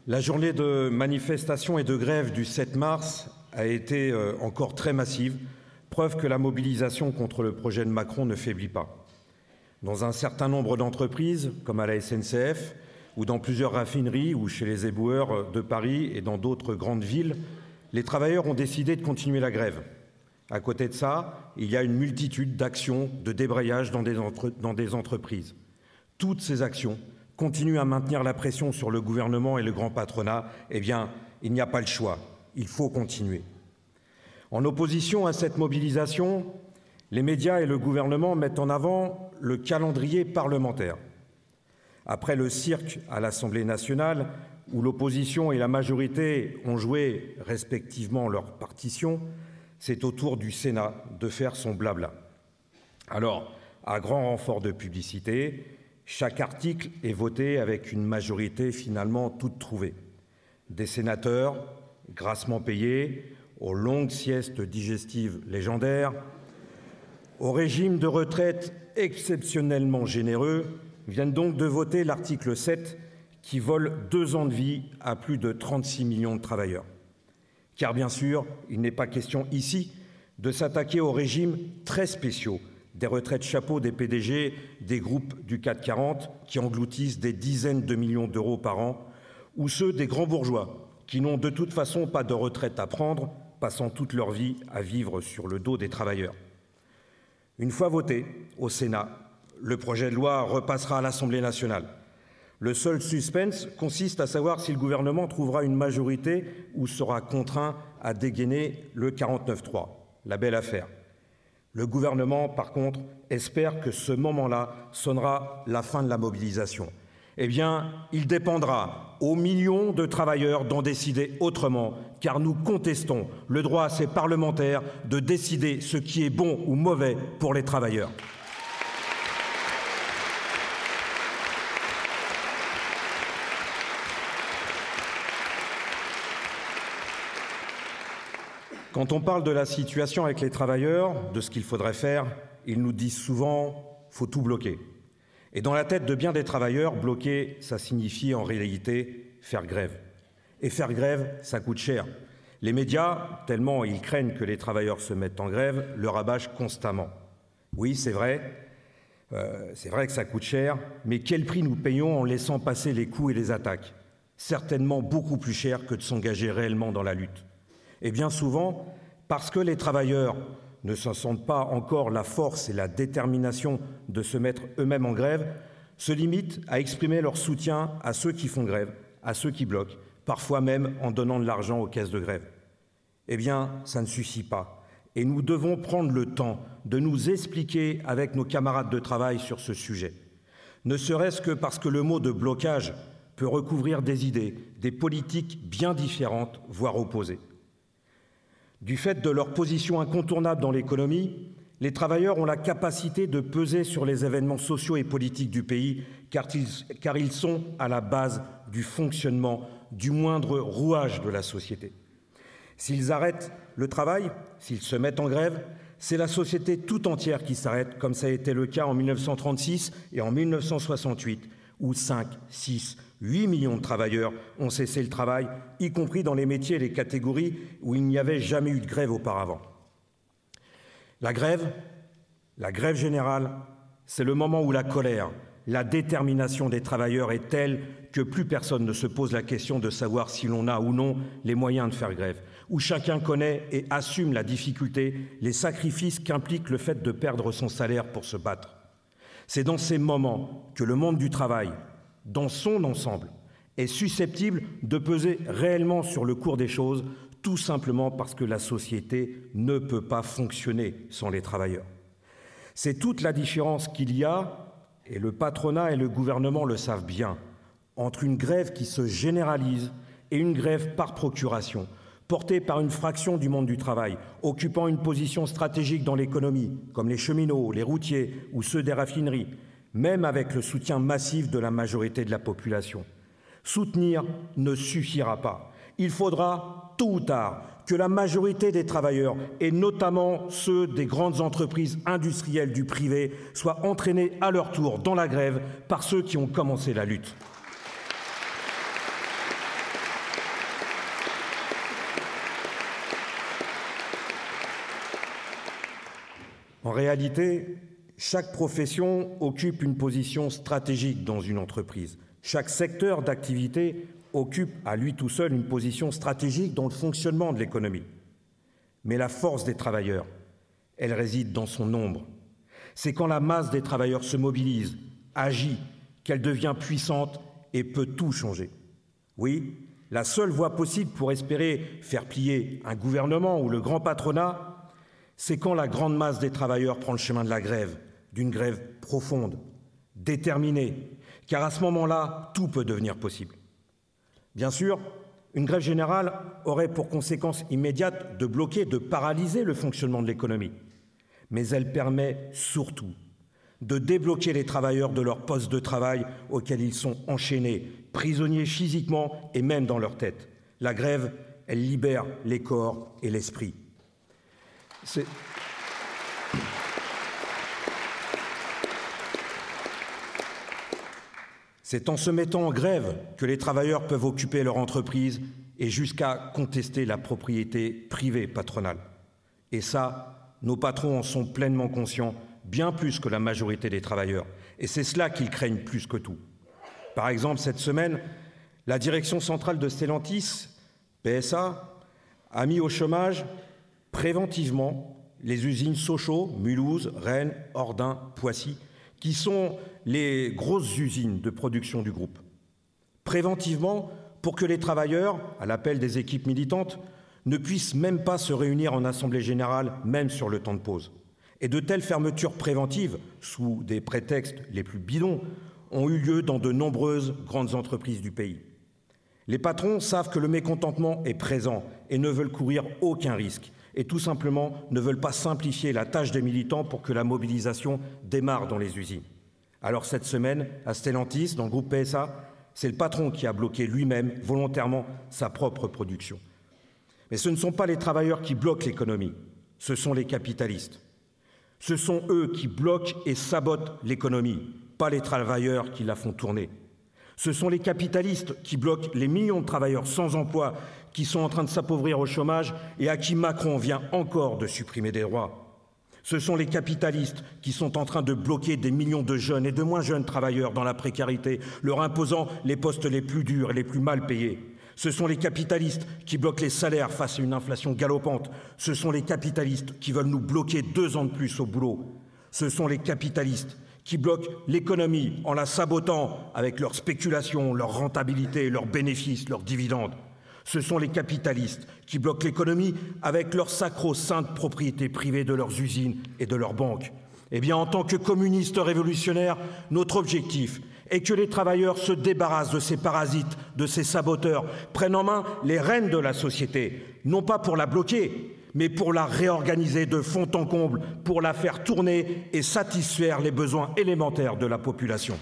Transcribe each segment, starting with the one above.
La journée de manifestation et de grève du 7 mars a été encore très massive, preuve que la mobilisation contre le projet de Macron ne faiblit pas. Dans un certain nombre d'entreprises, comme à la SNCF, ou dans plusieurs raffineries, ou chez les éboueurs de Paris et dans d'autres grandes villes, les travailleurs ont décidé de continuer la grève. À côté de ça, il y a une multitude d'actions de débrayage dans des entreprises. Toutes ces actions continuent à maintenir la pression sur le gouvernement et le grand patronat. Eh bien, il n'y a pas le choix. Il faut continuer. En opposition à cette mobilisation, les médias et le gouvernement mettent en avant le calendrier parlementaire. Après le cirque à l'Assemblée nationale, où l'opposition et la majorité ont joué respectivement leur partition, c'est au tour du Sénat de faire son blabla. Alors, à grand renfort de publicité, chaque article est voté avec une majorité finalement toute trouvée. Des sénateurs grassement payés, aux longues siestes digestives légendaires, au régime de retraite exceptionnellement généreux, viennent donc de voter l'article 7 qui vole 2 ans de vie à plus de 36 millions de travailleurs. Car bien sûr, il n'est pas question ici de s'attaquer aux régimes très spéciaux des retraites chapeaux des PDG des groupes du CAC 40 qui engloutissent des dizaines de millions d'euros par an, ou ceux des grands bourgeois qui n'ont de toute façon pas de retraite à prendre, passant toute leur vie à vivre sur le dos des travailleurs. Une fois voté au Sénat, le projet de loi repassera à l'Assemblée nationale. Le seul suspense consiste à savoir si le gouvernement trouvera une majorité ou sera contraint à dégainer le 49.3, la belle affaire. Le gouvernement, par contre, espère que ce moment-là sonnera la fin de la mobilisation. Eh bien, il dépendra aux millions de travailleurs d'en décider autrement, car nous contestons le droit à ces parlementaires de décider ce qui est bon ou mauvais pour les travailleurs. Quand on parle de la situation avec les travailleurs, de ce qu'il faudrait faire, ils nous disent souvent « faut tout bloquer ». Et dans la tête de bien des travailleurs, bloquer, ça signifie en réalité faire grève. Et faire grève, ça coûte cher. Les médias, tellement ils craignent que les travailleurs se mettent en grève, le rabâchent constamment. Oui, c'est vrai que ça coûte cher, mais quel prix nous payons en laissant passer les coups et les attaques ? Certainement beaucoup plus cher que de s'engager réellement dans la lutte. Et bien souvent, parce que les travailleurs ne se sentent pas encore la force et la détermination de se mettre eux-mêmes en grève, se limitent à exprimer leur soutien à ceux qui font grève, à ceux qui bloquent, parfois même en donnant de l'argent aux caisses de grève. Eh bien, ça ne suffit pas. Et nous devons prendre le temps de nous expliquer avec nos camarades de travail sur ce sujet. Ne serait-ce que parce que le mot de blocage peut recouvrir des idées, des politiques bien différentes, voire opposées. Du fait de leur position incontournable dans l'économie, les travailleurs ont la capacité de peser sur les événements sociaux et politiques du pays, car ils sont à la base du fonctionnement du moindre rouage de la société. S'ils arrêtent le travail, s'ils se mettent en grève, c'est la société tout entière qui s'arrête, comme ça a été le cas en 1936 et en 1968, où 5, 6, 8 millions de travailleurs ont cessé le travail, y compris dans les métiers et les catégories où il n'y avait jamais eu de grève auparavant. La grève générale, c'est le moment où la colère, la détermination des travailleurs est telle que plus personne ne se pose la question de savoir si l'on a ou non les moyens de faire grève, où chacun connaît et assume la difficulté, les sacrifices qu'implique le fait de perdre son salaire pour se battre. C'est dans ces moments que le monde du travail, dans son ensemble, est susceptible de peser réellement sur le cours des choses, tout simplement parce que la société ne peut pas fonctionner sans les travailleurs. C'est toute la différence qu'il y a, et le patronat et le gouvernement le savent bien, entre une grève qui se généralise et une grève par procuration, portée par une fraction du monde du travail, occupant une position stratégique dans l'économie, comme les cheminots, les routiers ou ceux des raffineries, même avec le soutien massif de la majorité de la population. Soutenir ne suffira pas. Il faudra, tôt ou tard, que la majorité des travailleurs, et notamment ceux des grandes entreprises industrielles du privé, soient entraînés à leur tour dans la grève par ceux qui ont commencé la lutte. En réalité, chaque profession occupe une position stratégique dans une entreprise. Chaque secteur d'activité occupe à lui tout seul une position stratégique dans le fonctionnement de l'économie. Mais la force des travailleurs, elle réside dans son nombre. C'est quand la masse des travailleurs se mobilise, agit, qu'elle devient puissante et peut tout changer. Oui, la seule voie possible pour espérer faire plier un gouvernement ou le grand patronat, c'est quand la grande masse des travailleurs prend le chemin de la grève, d'une grève profonde, déterminée, car à ce moment-là, tout peut devenir possible. Bien sûr, une grève générale aurait pour conséquence immédiate de bloquer, de paralyser le fonctionnement de l'économie. Mais elle permet surtout de débloquer les travailleurs de leur poste de travail auquel ils sont enchaînés, prisonniers physiquement et même dans leur tête. La grève, elle libère les corps et l'esprit. C'est en se mettant en grève que les travailleurs peuvent occuper leur entreprise et jusqu'à contester la propriété privée patronale. Et ça, nos patrons en sont pleinement conscients, bien plus que la majorité des travailleurs. Et c'est cela qu'ils craignent plus que tout. Par exemple, cette semaine, la direction centrale de Stellantis, PSA, a mis au chômage préventivement les usines Sochaux, Mulhouse, Rennes, Ordin, Poissy, qui sont les grosses usines de production du groupe. Préventivement, pour que les travailleurs, à l'appel des équipes militantes, ne puissent même pas se réunir en assemblée générale, même sur le temps de pause. Et de telles fermetures préventives, sous des prétextes les plus bidons, ont eu lieu dans de nombreuses grandes entreprises du pays. Les patrons savent que le mécontentement est présent et ne veulent courir aucun risque, et tout simplement ne veulent pas simplifier la tâche des militants pour que la mobilisation démarre dans les usines. Alors cette semaine, à Stellantis, dans le groupe PSA, c'est le patron qui a bloqué lui-même, volontairement, sa propre production. Mais ce ne sont pas les travailleurs qui bloquent l'économie, ce sont les capitalistes. Ce sont eux qui bloquent et sabotent l'économie, pas les travailleurs qui la font tourner. Ce sont les capitalistes qui bloquent les millions de travailleurs sans emploi qui sont en train de s'appauvrir au chômage et à qui Macron vient encore de supprimer des droits. Ce sont les capitalistes qui sont en train de bloquer des millions de jeunes et de moins jeunes travailleurs dans la précarité, leur imposant les postes les plus durs et les plus mal payés. Ce sont les capitalistes qui bloquent les salaires face à une inflation galopante. Ce sont les capitalistes qui veulent nous bloquer 2 ans de plus au boulot. Ce sont les capitalistes qui bloquent l'économie en la sabotant avec leurs spéculations, leur rentabilité, leurs bénéfices, leurs dividendes. Ce sont les capitalistes qui bloquent l'économie avec leur sacro-sainte propriété privée de leurs usines et de leurs banques. Eh bien, en tant que communistes révolutionnaires, notre objectif est que les travailleurs se débarrassent de ces parasites, de ces saboteurs, prennent en main les rênes de la société, non pas pour la bloquer, mais pour la réorganiser de fond en comble, pour la faire tourner et satisfaire les besoins élémentaires de la population.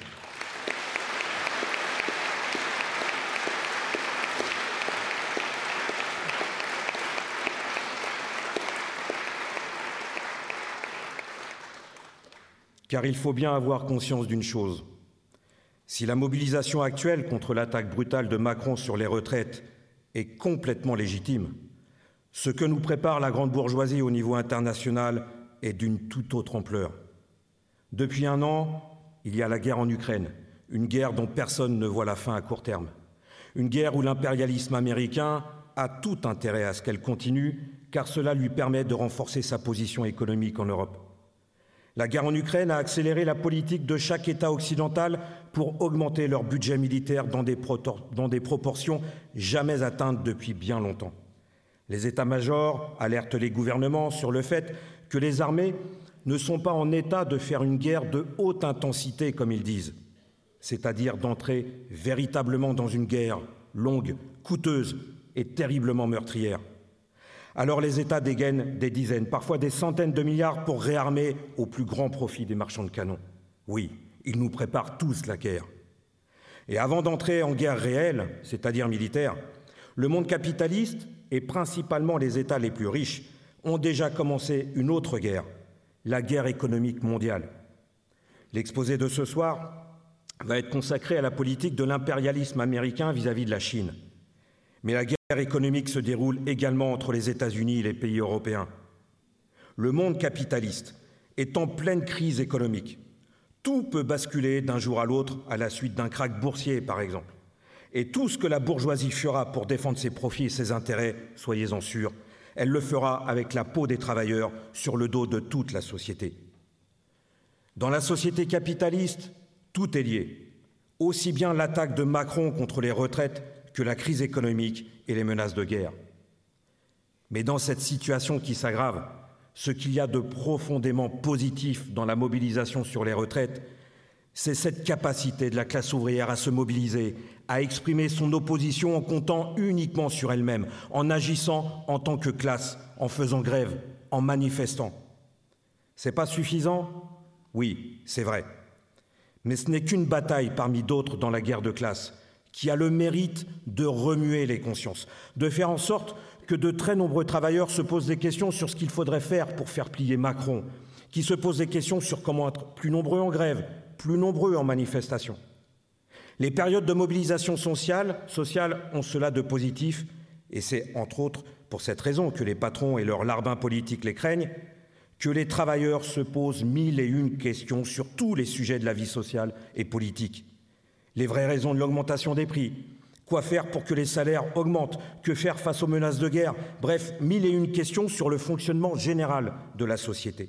Car il faut bien avoir conscience d'une chose. Si la mobilisation actuelle contre l'attaque brutale de Macron sur les retraites est complètement légitime, ce que nous prépare la grande bourgeoisie au niveau international est d'une toute autre ampleur. Depuis 1 an, il y a la guerre en Ukraine, une guerre dont personne ne voit la fin à court terme. Une guerre où l'impérialisme américain a tout intérêt à ce qu'elle continue, car cela lui permet de renforcer sa position économique en Europe. La guerre en Ukraine a accéléré la politique de chaque État occidental pour augmenter leur budget militaire dans des proportions jamais atteintes depuis bien longtemps. Les états-majors alertent les gouvernements sur le fait que les armées ne sont pas en état de faire une guerre de haute intensité, comme ils disent, c'est-à-dire d'entrer véritablement dans une guerre longue, coûteuse et terriblement meurtrière. Alors les États dégainent des dizaines, parfois des centaines de milliards pour réarmer au plus grand profit des marchands de canons. Oui, ils nous préparent tous la guerre. Et avant d'entrer en guerre réelle, c'est-à-dire militaire, le monde capitaliste, et principalement les États les plus riches, ont déjà commencé une autre guerre, la guerre économique mondiale. L'exposé de ce soir va être consacré à la politique de l'impérialisme américain vis-à-vis de la Chine. Mais la guerre économique se déroule également entre les États-Unis et les pays européens. Le monde capitaliste est en pleine crise économique. Tout peut basculer d'un jour à l'autre à la suite d'un krach boursier, par exemple. Et tout ce que la bourgeoisie fera pour défendre ses profits et ses intérêts, soyez-en sûrs, elle le fera avec la peau des travailleurs sur le dos de toute la société. Dans la société capitaliste, tout est lié. Aussi bien l'attaque de Macron contre les retraites que la crise économique et les menaces de guerre. Mais dans cette situation qui s'aggrave, ce qu'il y a de profondément positif dans la mobilisation sur les retraites, c'est cette capacité de la classe ouvrière à se mobiliser, à exprimer son opposition en comptant uniquement sur elle-même, en agissant en tant que classe, en faisant grève, en manifestant. C'est pas suffisant ? Oui, c'est vrai. Mais ce n'est qu'une bataille parmi d'autres dans la guerre de classe, qui a le mérite de remuer les consciences, de faire en sorte que de très nombreux travailleurs se posent des questions sur ce qu'il faudrait faire pour faire plier Macron, qui se posent des questions sur comment être plus nombreux en grève, plus nombreux en manifestation. Les périodes de mobilisation sociale ont cela de positif, et c'est entre autres pour cette raison que les patrons et leurs larbins politiques les craignent, que les travailleurs se posent 1001 questions sur tous les sujets de la vie sociale et politique. Les vraies raisons de l'augmentation des prix, quoi faire pour que les salaires augmentent, que faire face aux menaces de guerre, bref, 1001 questions sur le fonctionnement général de la société.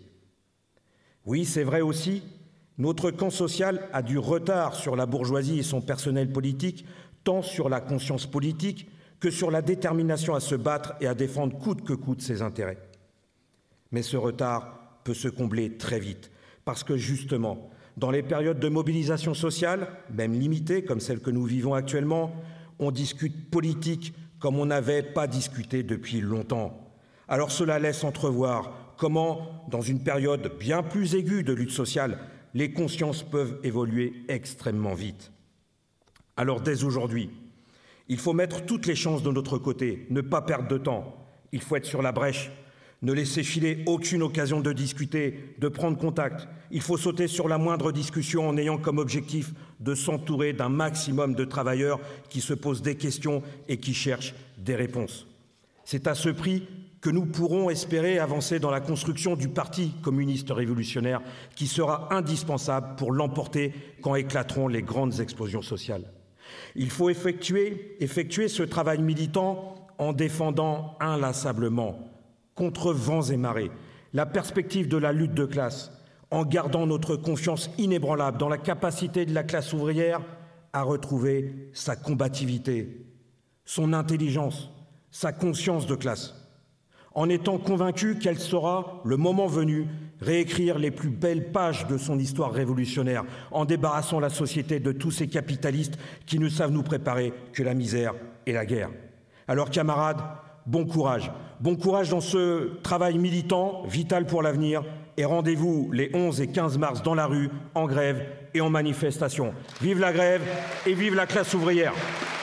Oui, c'est vrai aussi, notre camp social a du retard sur la bourgeoisie et son personnel politique, tant sur la conscience politique que sur la détermination à se battre et à défendre coûte que coûte ses intérêts. Mais ce retard peut se combler très vite, parce que justement, dans les périodes de mobilisation sociale, même limitées comme celle que nous vivons actuellement, on discute politique comme on n'avait pas discuté depuis longtemps. Alors cela laisse entrevoir comment, dans une période bien plus aiguë de lutte sociale, les consciences peuvent évoluer extrêmement vite. Alors dès aujourd'hui, il faut mettre toutes les chances de notre côté, ne pas perdre de temps. Il faut être sur la brèche, ne laisser filer aucune occasion de discuter, de prendre contact. Il faut sauter sur la moindre discussion en ayant comme objectif de s'entourer d'un maximum de travailleurs qui se posent des questions et qui cherchent des réponses. C'est à ce prix que nous pourrons espérer avancer dans la construction du Parti communiste révolutionnaire qui sera indispensable pour l'emporter quand éclateront les grandes explosions sociales. Il faut effectuer ce travail militant en défendant inlassablement, contre vents et marées, la perspective de la lutte de classe, en gardant notre confiance inébranlable dans la capacité de la classe ouvrière à retrouver sa combativité, son intelligence, sa conscience de classe, en étant convaincu qu'elle saura, le moment venu, réécrire les plus belles pages de son histoire révolutionnaire, en débarrassant la société de tous ces capitalistes qui ne savent nous préparer que la misère et la guerre. Alors, camarades, bon courage dans ce travail militant, vital pour l'avenir, et rendez-vous les 11 et 15 mars dans la rue, en grève et en manifestation. Vive la grève et vive la classe ouvrière!